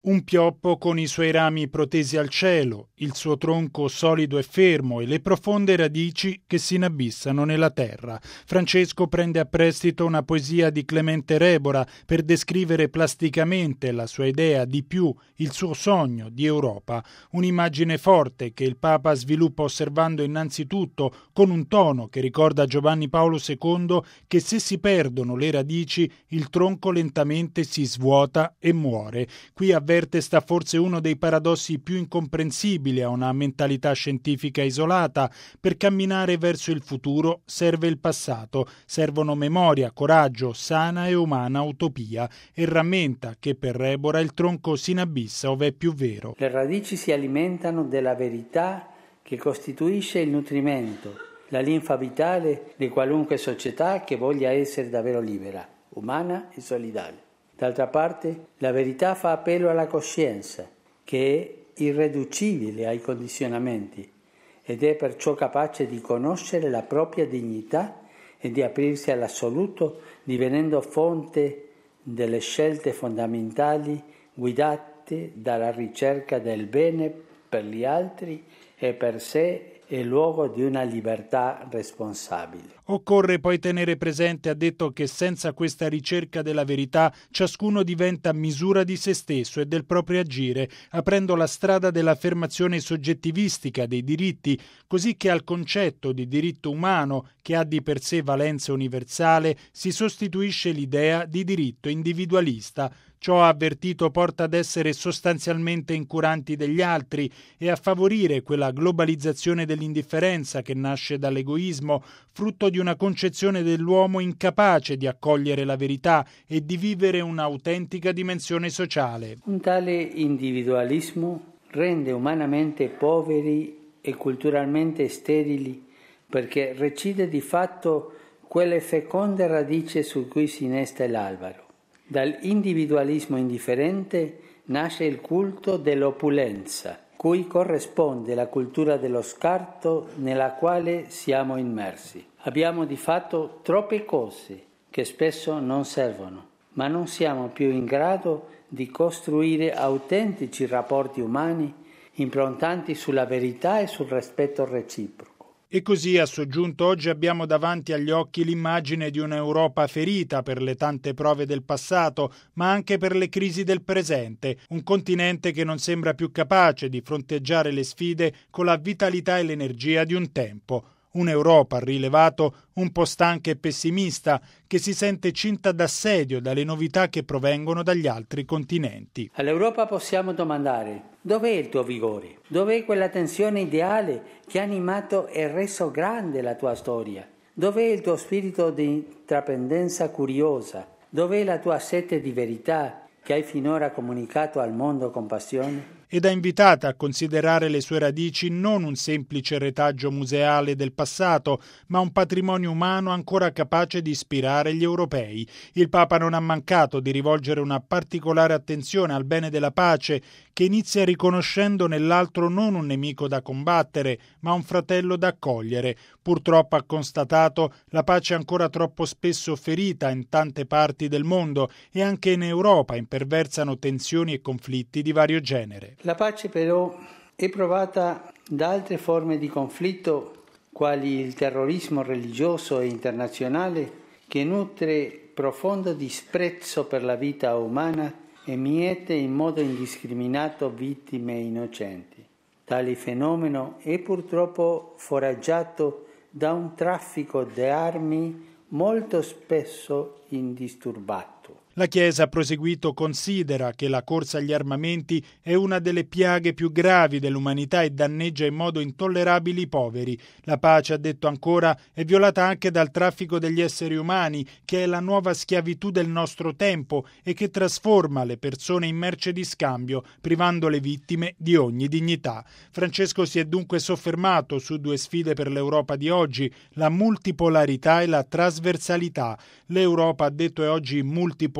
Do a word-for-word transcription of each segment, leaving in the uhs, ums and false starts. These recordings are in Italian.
Un pioppo con i suoi rami protesi al cielo, il suo tronco solido e fermo e le profonde radici che si inabissano nella terra. Francesco prende a prestito una poesia di Clemente Rebora per descrivere plasticamente la sua idea di più, il suo sogno di Europa. Un'immagine forte che il Papa sviluppa osservando innanzitutto con un tono che ricorda Giovanni Paolo secondo che se si perdono le radici il tronco lentamente si svuota e muore. Qui avverte sta forse uno dei paradossi più incomprensibili a una mentalità scientifica isolata. Per camminare verso il futuro serve il passato, servono memoria, coraggio, sana e umana utopia, e rammenta che per Rebora il tronco si inabissa ove è più vero. Le radici si alimentano della verità che costituisce il nutrimento, la linfa vitale di qualunque società che voglia essere davvero libera, umana e solidale. D'altra parte, la verità fa appello alla coscienza, che è irriducibile ai condizionamenti ed è perciò capace di conoscere la propria dignità e di aprirsi all'assoluto, divenendo fonte delle scelte fondamentali guidate dalla ricerca del bene per gli altri e per sé e luogo di una libertà responsabile. Occorre poi tenere presente, ha detto, che senza questa ricerca della verità ciascuno diventa misura di se stesso e del proprio agire, aprendo la strada dell'affermazione soggettivistica dei diritti, così che al concetto di diritto umano, che ha di per sé valenza universale, si sostituisce l'idea di diritto individualista. Ciò, ha avvertito, porta ad essere sostanzialmente incuranti degli altri e a favorire quella globalizzazione dell'indifferenza che nasce dall'egoismo, frutto di una concezione dell'uomo incapace di accogliere la verità e di vivere un'autentica dimensione sociale. Un tale individualismo rende umanamente poveri e culturalmente sterili perché recide di fatto quelle feconde radici su cui si innesta l'albero. Dall'individualismo indifferente nasce il culto dell'opulenza, cui corrisponde la cultura dello scarto nella quale siamo immersi. Abbiamo di fatto troppe cose che spesso non servono, ma non siamo più in grado di costruire autentici rapporti umani improntanti sulla verità e sul rispetto reciproco. E così, ha soggiunto, oggi abbiamo davanti agli occhi l'immagine di un'Europa ferita per le tante prove del passato, ma anche per le crisi del presente, un continente che non sembra più capace di fronteggiare le sfide con la vitalità e l'energia di un tempo. Un'Europa, ha rilevato, un po' stanca e pessimista, che si sente cinta d'assedio dalle novità che provengono dagli altri continenti. All'Europa possiamo domandare: dov'è il tuo vigore? Dov'è quella tensione ideale che ha animato e reso grande la tua storia? Dov'è il tuo spirito di intraprendenza curiosa? Dov'è la tua sete di verità che hai finora comunicato al mondo con passione? Ed ha invitata a considerare le sue radici non un semplice retaggio museale del passato, ma un patrimonio umano ancora capace di ispirare gli europei. Il Papa non ha mancato di rivolgere una particolare attenzione al bene della pace, che inizia riconoscendo nell'altro non un nemico da combattere, ma un fratello da accogliere. Purtroppo, ha constatato, la pace è ancora troppo spesso ferita in tante parti del mondo e anche in Europa imperversano tensioni e conflitti di vario genere. La pace però è provata da altre forme di conflitto, quali il terrorismo religioso e internazionale, che nutre profondo disprezzo per la vita umana e miete in modo indiscriminato vittime innocenti. Tale fenomeno è purtroppo foraggiato da un traffico di armi molto spesso indisturbato. La Chiesa, ha proseguito, considera che la corsa agli armamenti è una delle piaghe più gravi dell'umanità e danneggia in modo intollerabile i poveri. La pace, ha detto ancora, è violata anche dal traffico degli esseri umani, che è la nuova schiavitù del nostro tempo e che trasforma le persone in merce di scambio, privando le vittime di ogni dignità. Francesco si è dunque soffermato su due sfide per l'Europa di oggi, la multipolarità e la trasversalità. L'Europa, ha detto, è oggi multipolare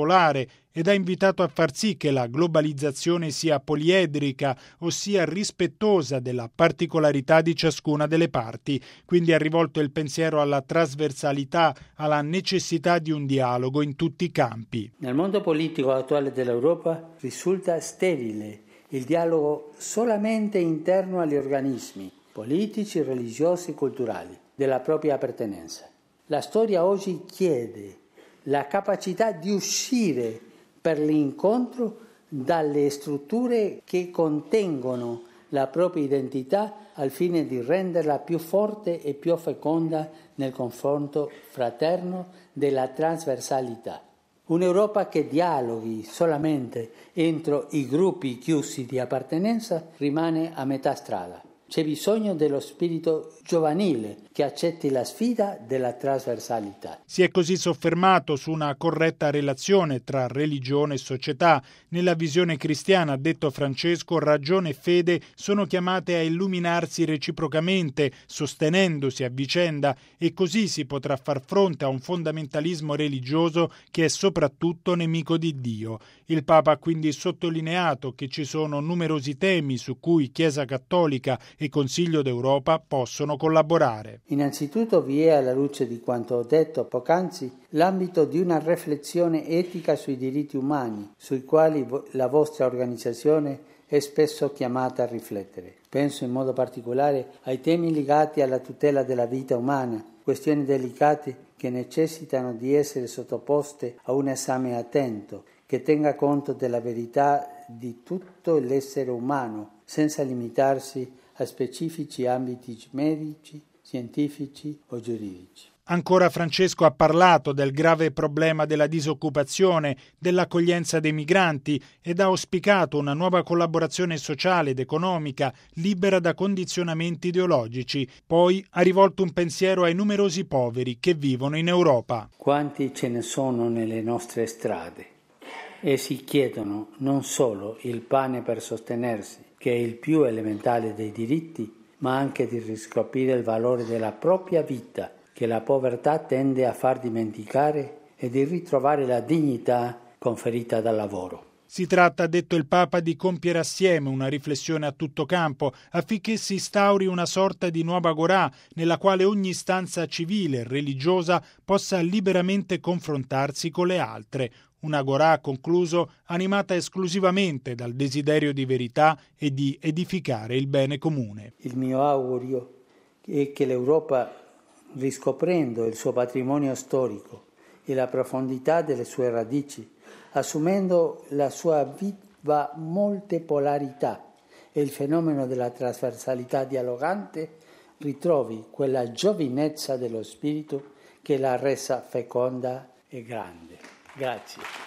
popolare ed ha invitato a far sì che la globalizzazione sia poliedrica, ossia rispettosa della particolarità di ciascuna delle parti. Quindi ha rivolto il pensiero alla trasversalità, alla necessità di un dialogo in tutti i campi. Nel mondo politico attuale dell'Europa risulta sterile il dialogo solamente interno agli organismi politici, religiosi e culturali della propria appartenenza. La storia oggi chiede la capacità di uscire per l'incontro dalle strutture che contengono la propria identità al fine di renderla più forte e più feconda nel confronto fraterno della trasversalità. Un'Europa che dialoghi solamente entro i gruppi chiusi di appartenenza rimane a metà strada. C'è bisogno dello spirito giovanile che accetti la sfida della trasversalità. Si è così soffermato su una corretta relazione tra religione e società. Nella visione cristiana, ha detto Francesco, ragione e fede sono chiamate a illuminarsi reciprocamente, sostenendosi a vicenda, e così si potrà far fronte a un fondamentalismo religioso che è soprattutto nemico di Dio. Il Papa ha quindi sottolineato che ci sono numerosi temi su cui Chiesa Cattolica e Consiglio d'Europa possono collaborare. Innanzitutto vi è, alla luce di quanto ho detto poc'anzi, l'ambito di una riflessione etica sui diritti umani, sui quali la vostra organizzazione è spesso chiamata a riflettere. Penso in modo particolare ai temi legati alla tutela della vita umana, questioni delicate che necessitano di essere sottoposte a un esame attento, che tenga conto della verità di tutto l'essere umano, senza limitarsi a specifici ambiti medici, scientifici o giuridici. Ancora Francesco ha parlato del grave problema della disoccupazione, dell'accoglienza dei migranti ed ha auspicato una nuova collaborazione sociale ed economica libera da condizionamenti ideologici. Poi ha rivolto un pensiero ai numerosi poveri che vivono in Europa. Quanti ce ne sono nelle nostre strade? Essi chiedono non solo il pane per sostenersi, che è il più elementare dei diritti, ma anche di riscoprire il valore della propria vita, che la povertà tende a far dimenticare, e di ritrovare la dignità conferita dal lavoro. Si tratta, ha detto il Papa, di compiere assieme una riflessione a tutto campo affinché si instauri una sorta di nuova agorà nella quale ogni istanza civile e religiosa possa liberamente confrontarsi con le altre. Un'agorà, ha concluso, animata esclusivamente dal desiderio di verità e di edificare il bene comune. Il mio augurio è che l'Europa, riscoprendo il suo patrimonio storico e la profondità delle sue radici, assumendo la sua viva multipolarità e il fenomeno della trasversalità dialogante, ritrovi quella giovinezza dello spirito che l'ha resa feconda e grande. Grazie.